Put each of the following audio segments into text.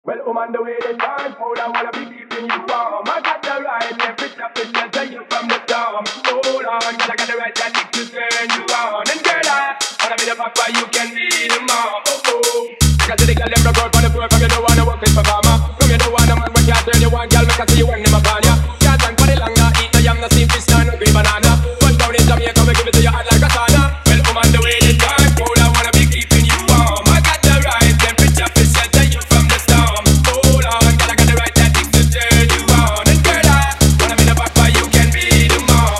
Well, on the way they can't hold, I wanna be keeping you warm. I got the right temperature to shelter you from the storm. Hold on, cause I got the right tactic to turn you on. And girl, I wanna be the papa, you can be the mom. Cause the girl them broke out on the floor from you don't wanna work with performer. From you don't wanna man, but can't turn you on, girl, make I see you when them upon ya. Can't stand for the long, nah, eat no yam, no steam fish, no green banana. One down in Jamaica, we give it to you hot like a sauna. Well, on the way they can't hold, I wanna be keeping you warm. I got the right temperature to shelter you from the storm. Hold on, girl, I got the right tactics to turn you on. And girl, I wanna be the papa, you can be the mom.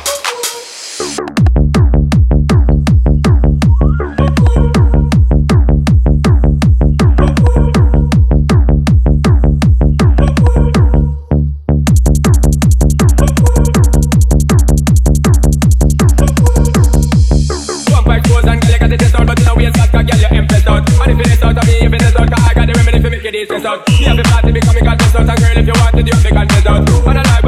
Me have a party becoming a test out, and girl, if you want to do it, we can test out. But I